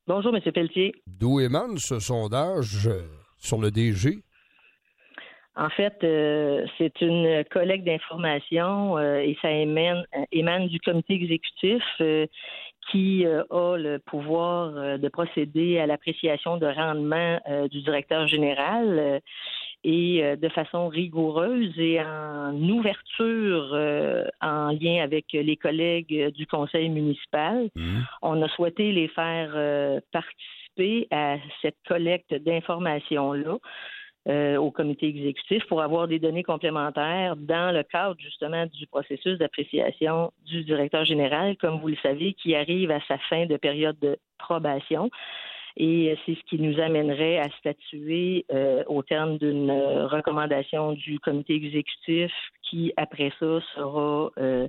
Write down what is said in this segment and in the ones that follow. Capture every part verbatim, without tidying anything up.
Bonjour, M. Pelletier. D'où émane ce sondage euh, sur le D G? En fait, euh, c'est une collecte d'informations euh, et ça émane, émane du comité exécutif euh, qui euh, a le pouvoir euh, de procéder à l'appréciation de rendement euh, du directeur général euh, et euh, de façon rigoureuse et en ouverture euh, en lien avec les collègues du conseil municipal. Mmh. On a souhaité les faire euh, participer à cette collecte d'informations-là. Euh, au comité exécutif pour avoir des données complémentaires dans le cadre justement du processus d'appréciation du directeur général, comme vous le savez, qui arrive à sa fin de période de probation. Et c'est ce qui nous amènerait à statuer euh, au terme d'une euh, recommandation du comité exécutif qui, après ça, sera euh,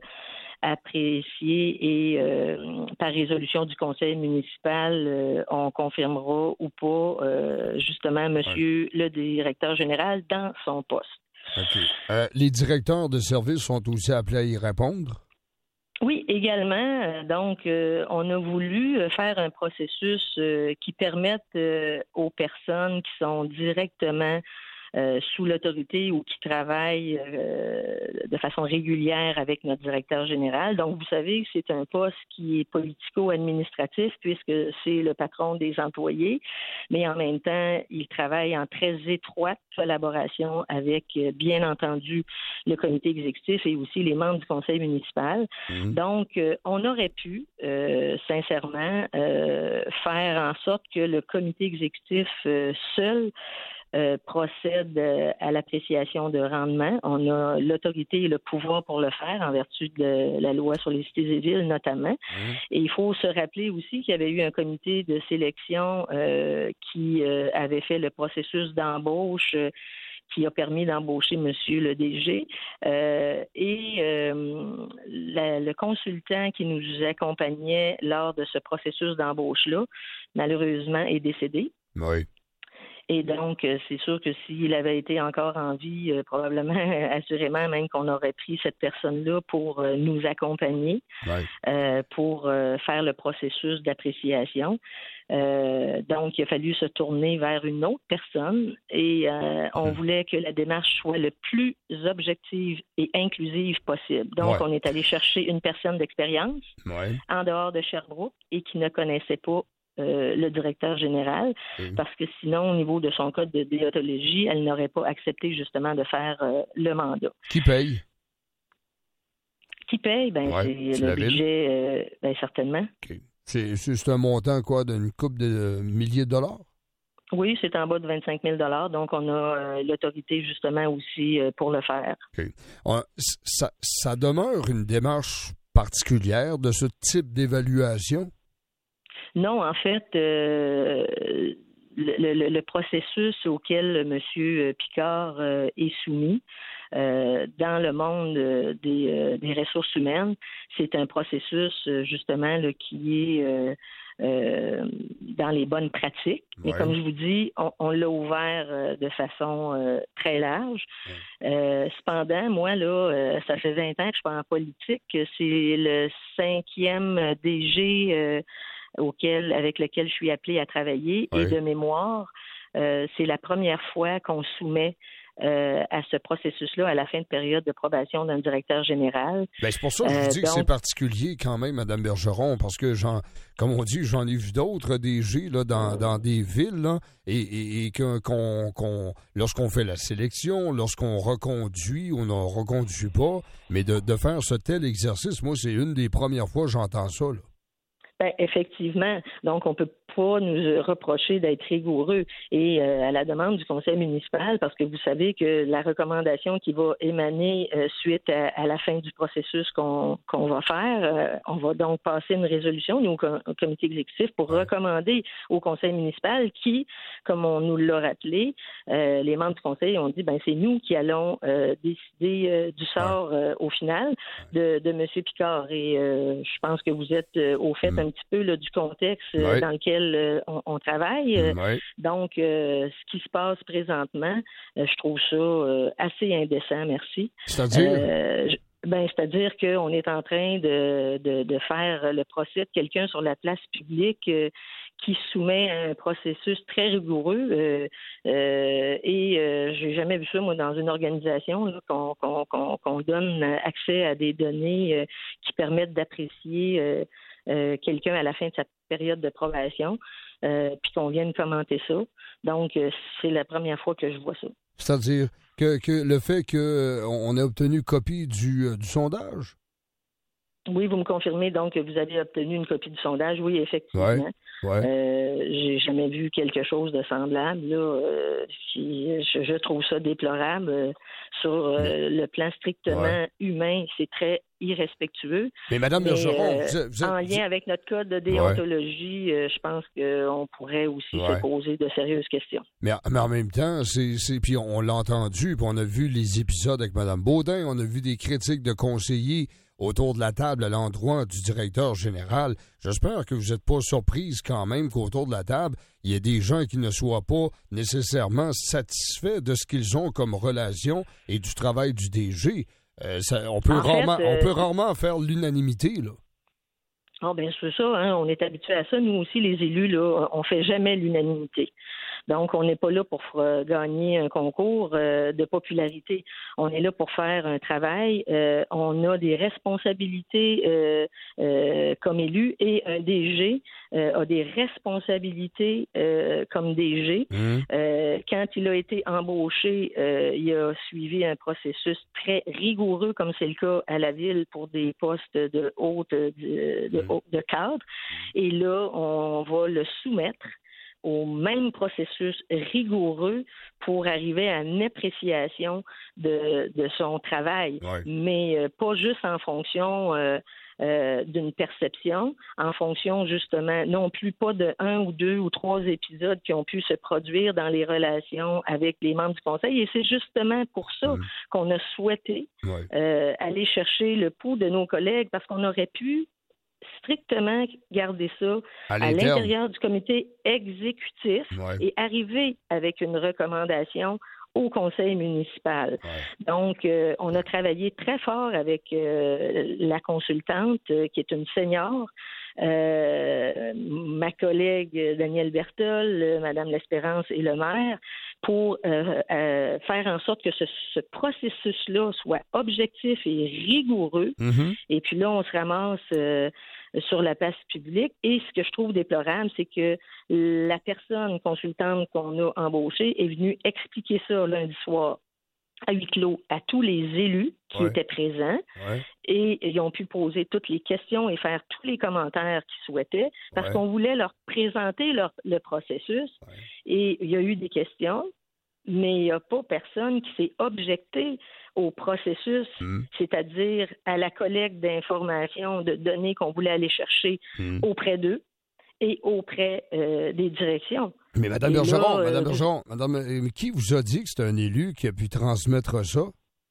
apprécié et euh, par résolution du conseil municipal, euh, on confirmera ou pas euh, justement monsieur ouais. le directeur général dans son poste. OK. Euh, les directeurs de service sont aussi appelés à y répondre? Oui, également. Donc, euh, on a voulu faire un processus euh, qui permette euh, aux personnes qui sont directement Euh, sous l'autorité ou qui travaillent euh, de façon régulière avec notre directeur général. Donc, vous savez, c'est un poste qui est politico-administratif puisque c'est le patron des employés, mais en même temps, il travaille en très étroite collaboration avec, bien entendu, le comité exécutif et aussi les membres du conseil municipal. Mmh. Donc, euh, on aurait pu, euh, sincèrement, euh, faire en sorte que le comité exécutif euh, seul Euh, procède euh, à l'appréciation de rendement. On a l'autorité et le pouvoir pour le faire en vertu de la loi sur les cités et villes notamment. Mmh. Et il faut se rappeler aussi qu'il y avait eu un comité de sélection euh, qui euh, avait fait le processus d'embauche euh, qui a permis d'embaucher monsieur le D G. Euh, et euh, la, le consultant qui nous accompagnait lors de ce processus d'embauche-là, malheureusement, est décédé. Oui. Et donc, c'est sûr que s'il avait été encore en vie, euh, probablement, assurément, même qu'on aurait pris cette personne-là pour euh, nous accompagner, ouais. euh, pour euh, faire le processus d'appréciation. Euh, donc, il a fallu se tourner vers une autre personne et euh, on mmh. voulait que la démarche soit le plus objective et inclusive possible. Donc, ouais. on est allé chercher une personne d'expérience ouais. en dehors de Sherbrooke et qui ne connaissait pas Euh, le directeur général, mmh. parce que sinon, au niveau de son code de déontologie, elle n'aurait pas accepté justement de faire euh, le mandat. Qui paye? Qui paye? Ben, ouais, c'est, c'est le budget, euh, ben, certainement. Okay. C'est, c'est un montant, quoi, d'une couple de milliers de dollars? Oui, c'est en bas de vingt-cinq mille dollars, donc on a euh, l'autorité justement aussi euh, pour le faire. Okay. On, ça, ça demeure une démarche particulière de ce type d'évaluation? Non, en fait, euh, le, le, le processus auquel M. Picard euh, est soumis euh, dans le monde des, euh, des ressources humaines, c'est un processus justement là, qui est euh, euh, dans les bonnes pratiques. Ouais. Mais comme je vous dis, on, on l'a ouvert euh, de façon euh, très large. Ouais. Euh, cependant, moi, là, euh, ça fait vingt ans que je suis en politique. C'est le cinquième D G euh, auquel, avec lequel je suis appelée à travailler. Oui. Et de mémoire, euh, c'est la première fois qu'on soumet euh, à ce processus-là à la fin de période de probation d'un directeur général. Bien, c'est pour ça que je vous dis euh, donc... que c'est particulier quand même, Mme Bergeron, parce que, j'en, comme on dit, j'en ai vu d'autres D G là, dans, dans des villes, là, et, et, et que, qu'on, qu'on, lorsqu'on fait la sélection, lorsqu'on reconduit ou on ne reconduit pas, mais de, de faire ce tel exercice, moi, c'est une des premières fois que j'entends ça, là. Ben, effectivement. Donc, on peut pas nous reprocher d'être rigoureux. Et euh, à la demande du conseil municipal, parce que vous savez que la recommandation qui va émaner euh, suite à, à la fin du processus qu'on, qu'on va faire, euh, on va donc passer une résolution, nous, au, com- au comité exécutif, pour recommander au conseil municipal qui, comme on nous l'a rappelé, euh, les membres du conseil ont dit, ben c'est nous qui allons euh, décider euh, du sort euh, au final de, de M. Picard. Et euh, je pense que vous êtes euh, au fait mmh. un petit peu là, du contexte euh, oui. dans lequel euh, on, on travaille. Euh, oui. Donc, euh, ce qui se passe présentement, euh, je trouve ça euh, assez indécent, merci. C'est-à-dire? Euh, je, Ben, c'est-à-dire qu'on est en train de, de, de faire le procès de quelqu'un sur la place publique euh, qui soumet un processus très rigoureux euh, euh, et euh, j'ai jamais vu ça, moi, dans une organisation, là, qu'on, qu'on, qu'on, qu'on donne accès à des données euh, qui permettent d'apprécier euh, euh, quelqu'un à la fin de sa période de probation, euh, puis qu'on vienne commenter ça. Donc, euh, c'est la première fois que je vois ça. C'est-à-dire que, que le fait qu'on ait obtenu copie du, euh, du sondage? Oui, vous me confirmez donc que vous avez obtenu une copie du sondage. Oui, effectivement. Ouais, ouais. Euh, j'ai jamais vu quelque chose de semblable. Là, euh, si, je, je trouve ça déplorable. Euh, sur euh, le plan strictement ouais. humain, c'est très irrespectueux. Mais Mme Bergeron, euh, vous, vous, en lien vous... avec notre code de déontologie, ouais. euh, je pense qu'on pourrait aussi ouais. se poser de sérieuses questions. Mais, mais en même temps, c'est, c'est puis on l'a entendu, puis on a vu les épisodes avec Mme Baudin, on a vu des critiques de conseillers autour de la table à l'endroit du directeur général. J'espère que vous n'êtes pas surprise quand même qu'autour de la table, il y ait des gens qui ne soient pas nécessairement satisfaits de ce qu'ils ont comme relation et du travail du D G. Euh, ça, on, peut rarement, fait, euh... on peut rarement faire l'unanimité, là. Ah, bien, c'est ça, hein, on est habitué à ça. Nous aussi, les élus, là, on fait jamais l'unanimité. Donc, on n'est pas là pour euh, gagner un concours euh, de popularité. On est là pour faire un travail. Euh, on a des responsabilités euh, euh, comme élu et un D G euh, a des responsabilités euh, comme D G. Mmh. Euh, quand il a été embauché, euh, il a suivi un processus très rigoureux, comme c'est le cas à la Ville pour des postes de haute de, de, mmh. de cadre. Et là, on va le soumettre au même processus rigoureux pour arriver à une appréciation de, de son travail, ouais. mais euh, pas juste en fonction euh, euh, d'une perception, en fonction justement, non plus pas de un ou deux ou trois épisodes qui ont pu se produire dans les relations avec les membres du Conseil. Et c'est justement pour ça mmh. qu'on a souhaité ouais. euh, aller chercher le pouls de nos collègues, parce qu'on aurait pu strictement garder ça à, à l'intérieur du comité exécutif ouais. et arriver avec une recommandation au conseil municipal. Ouais. Donc, euh, on a travaillé très fort avec euh, la consultante, euh, qui est une senior, euh, ma collègue Danielle Bertol, euh, Madame L'Espérance et le maire, pour euh, euh, faire en sorte que ce, ce processus-là soit objectif et rigoureux. Mm-hmm. Et puis là, on se ramasse euh, sur la place publique. Et ce que je trouve déplorable, c'est que la personne consultante qu'on a embauchée est venue expliquer ça lundi soir à huis clos à tous les élus qui ouais. étaient présents ouais. et ils ont pu poser toutes les questions et faire tous les commentaires qu'ils souhaitaient parce ouais. qu'on voulait leur présenter leur, le processus ouais. et il y a eu des questions, mais il n'y a pas personne qui s'est objecté au processus, mmh. c'est-à-dire à la collecte d'informations, de données qu'on voulait aller chercher mmh. auprès d'eux et auprès euh, des directions. Mais Mme Bergeron, là, Mme euh, Bergeron, Madame, qui vous a dit que c'est un élu qui a pu transmettre ça?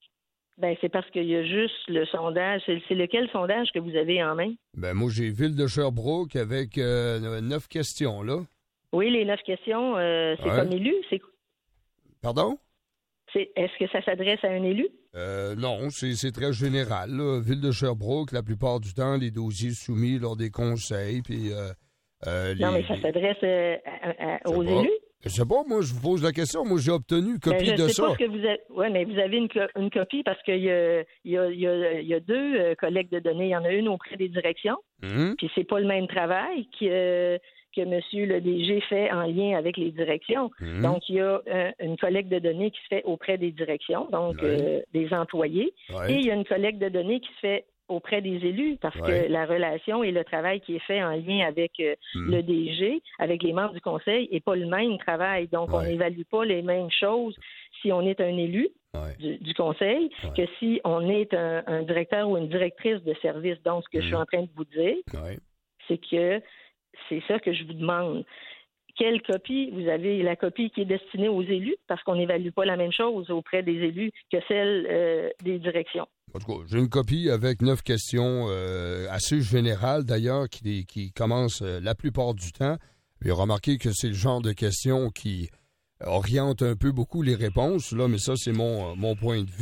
Ben c'est parce qu'il y a juste le sondage. C'est, c'est lequel sondage que vous avez en main? Ben moi, j'ai Ville de Sherbrooke avec euh, neuf questions, là. Oui, les neuf questions, euh, c'est ouais. comme élu. C'est... Pardon? C'est, est-ce que ça s'adresse à un élu? Euh, non, c'est, c'est très général, là. Ville de Sherbrooke, la plupart du temps, les dossiers soumis lors des conseils, puis... Euh, Euh, les, non, mais ça les... s'adresse euh, à, à, aux pas. élus? Je sais pas, moi, je vous pose la question. Moi, j'ai obtenu une copie ben, je de sais ça. Pas ce que vous avez... Oui, mais vous avez une, co- une copie parce qu'il y a, il y a, il y a, il y a deux euh, collectes de données. Il y en a une auprès des directions, mmh. puis c'est pas le même travail que, euh, que M. le D G fait en lien avec les directions. Mmh. Donc, il y a euh, une collecte de données qui se fait auprès des directions, donc ouais. euh, des employés, ouais. et il y a une collecte de données qui se fait auprès des élus, parce ouais. que la relation et le travail qui est fait en lien avec euh, mmh. le D G, avec les membres du conseil, n'est pas le même travail. Donc, ouais. on n'évalue pas les mêmes choses si on est un élu ouais. du, du conseil ouais. que si on est un, un directeur ou une directrice de service. Donc, ce que mmh. je suis en train de vous dire, ouais. c'est que c'est ça que je vous demande. Quelle copie? Vous avez la copie qui est destinée aux élus, parce qu'on n'évalue pas la même chose auprès des élus que celle euh, des directions. En tout cas, j'ai une copie avec neuf questions euh, assez générales, d'ailleurs, qui, qui commencent euh, la plupart du temps. J'ai remarqué que c'est le genre de questions qui orientent un peu beaucoup les réponses, là, mais ça, c'est mon, mon point de vue.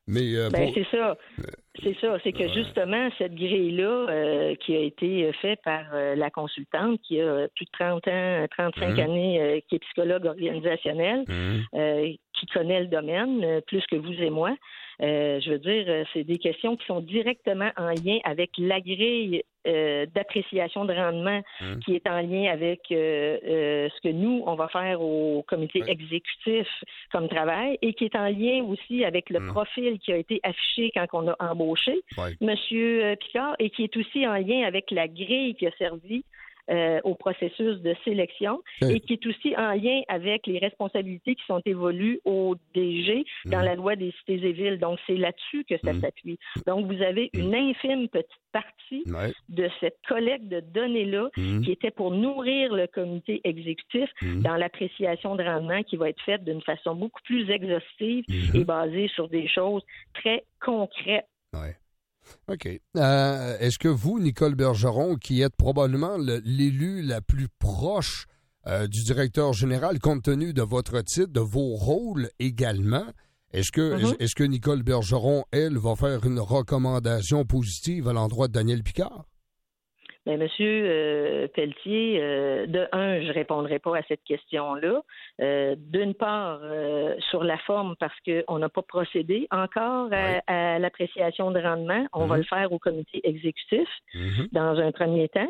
Mais euh, ben, pour... c'est ça. C'est ça. C'est que justement, cette grille-là, euh, qui a été faite par euh, la consultante, qui a plus de trente ans, trente-cinq mmh. années, euh, qui est psychologue organisationnelle, mmh. euh, qui connaît le domaine, euh, plus que vous et moi, euh, je veux dire, euh, c'est des questions qui sont directement en lien avec la grille euh, d'appréciation de rendement, mmh. qui est en lien avec euh, euh, ce que nous, on va faire au comité oui. exécutif comme travail, et qui est en lien aussi avec le mmh. profil qui a été affiché quand on a embauché oui. M. Picard, et qui est aussi en lien avec la grille qui a servi Euh, au processus de sélection okay. et qui est aussi en lien avec les responsabilités qui sont évolues au D G mmh. dans la loi des cités et villes. Donc, c'est là-dessus que ça mmh. s'appuie. Donc, vous avez mmh. une infime petite partie ouais. de cette collecte de données-là mmh. qui était pour nourrir le comité exécutif mmh. dans l'appréciation de rendement qui va être faite d'une façon beaucoup plus exhaustive mmh. et basée sur des choses très concrètes. Ouais. OK. Euh, est-ce que vous, Nicole Bergeron, qui êtes probablement le, l'élu la plus proche euh, du directeur général, compte tenu de votre titre, de vos rôles également, est-ce que, mm-hmm. est-ce que Nicole Bergeron, elle, va faire une recommandation positive à l'endroit de Daniel Picard? Bien, Monsieur euh, Pelletier, euh, de un, je ne répondrai pas à cette question-là. Euh, d'une part, euh, sur la forme, parce qu'on n'a pas procédé encore à, ouais. à l'appréciation de rendement. On mm-hmm. va le faire au comité exécutif mm-hmm. dans un premier temps.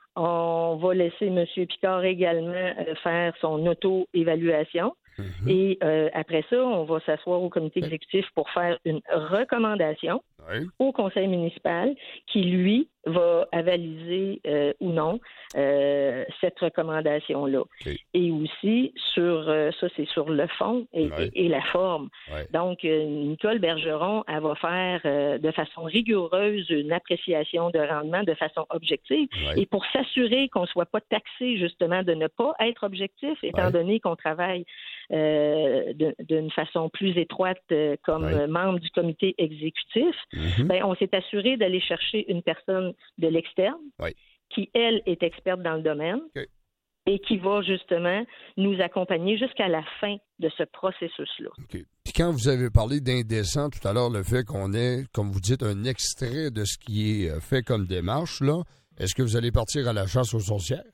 On va laisser M. Picard également euh, faire son auto-évaluation. Mm-hmm. Et euh, après ça, on va s'asseoir au comité exécutif pour faire une recommandation oui. au conseil municipal qui, lui, va avaliser euh, ou non euh, cette recommandation-là. Okay. Et aussi, sur euh, ça, c'est sur le fond et, oui. et, et la forme. Oui. Donc, euh, Nicole Bergeron, elle va faire euh, de façon rigoureuse une appréciation de rendement de façon objective. Oui. Et pour s'assurer qu'on ne soit pas taxé, justement, de ne pas être objectif, étant oui. donné qu'on travaille euh, de, d'une façon plus étroite euh, comme oui. membre du comité exécutif, mm-hmm. ben, on s'est assuré d'aller chercher une personne de l'externe, oui. qui, elle, est experte dans le domaine okay. et qui va justement nous accompagner jusqu'à la fin de ce processus-là. Okay. Puis quand vous avez parlé d'indécent tout à l'heure, le fait qu'on ait, comme vous dites, un extrait de ce qui est fait comme démarche, là, est-ce que vous allez partir à la chasse aux sorcières?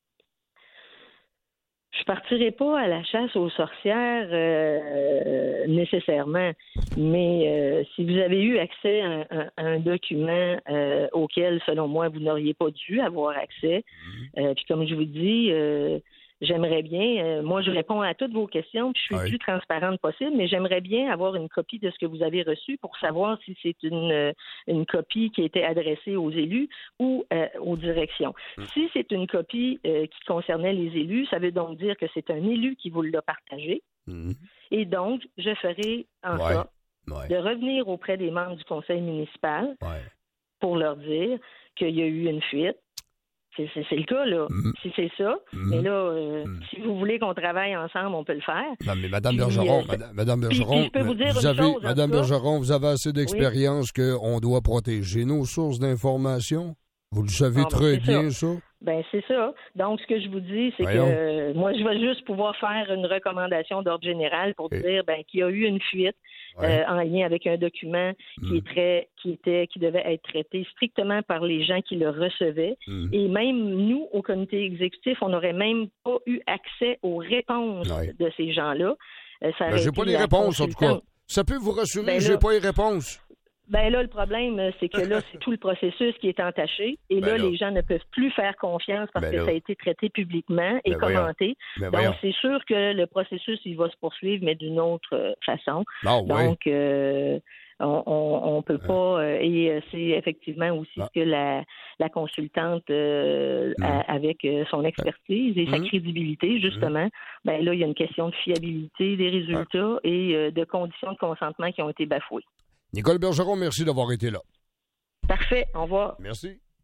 Je partirai pas à la chasse aux sorcières euh, nécessairement, mais euh, si vous avez eu accès à un, à un document euh, auquel, selon moi, vous n'auriez pas dû avoir accès, euh, puis comme je vous dis, euh, j'aimerais bien, euh, moi je réponds à toutes vos questions, puis je suis oui. le plus transparente possible, mais j'aimerais bien avoir une copie de ce que vous avez reçu pour savoir si c'est une, une copie qui était adressée aux élus ou euh, aux directions. Mmh. Si c'est une copie euh, qui concernait les élus, ça veut donc dire que c'est un élu qui vous l'a partagé. Mmh. Et donc, je ferai en ouais. sorte ouais. de revenir auprès des membres du conseil municipal ouais. pour leur dire qu'il y a eu une fuite. C'est, c'est, c'est le cas, là. Mm. Si c'est ça. Mm. Mais là, euh, mm. si vous voulez qu'on travaille ensemble, on peut le faire. Non, mais Mme Bergeron, euh, Madame, Madame Bergeron, puis, puis je peux vous dire vous avez, chose, Madame Bergeron, vous avez assez d'expérience oui. qu'on doit protéger nos sources d'information. Vous le savez ah, très ben, bien, ça. ça. Ben c'est ça. Donc, ce que je vous dis, c'est Voyons. que euh, moi, je vais juste pouvoir faire une recommandation d'ordre général pour Et... dire ben, qu'il y a eu une fuite ouais. euh, en lien avec un document qui mm. est très, qui était, qui devait être traité strictement par les gens qui le recevaient. Mm. Et même nous, au comité exécutif, on n'aurait même pas eu accès aux réponses ouais. de ces gens-là. Euh, ça ben, j'ai pas les réponses, en tout cas. Ça peut vous rassurer, ben, j'ai là, pas les réponses. Ben là, le problème, c'est que là, c'est tout le processus qui est entaché. Et ben là, là, les gens ne peuvent plus faire confiance parce ben que là. ça a été traité publiquement et ben commenté. Ben Donc, voyons. c'est sûr que le processus, il va se poursuivre, mais d'une autre façon. Oh, Donc, oui. euh, on ne peut pas... Euh, et c'est effectivement aussi ah. ce que la, la consultante, euh, mmh. a, avec son expertise et mmh. sa crédibilité, justement, mmh. ben là, il y a une question de fiabilité des résultats ah. et euh, de conditions de consentement qui ont été bafouées. Nicole Bergeron, merci d'avoir été là. Parfait. Au revoir. Merci.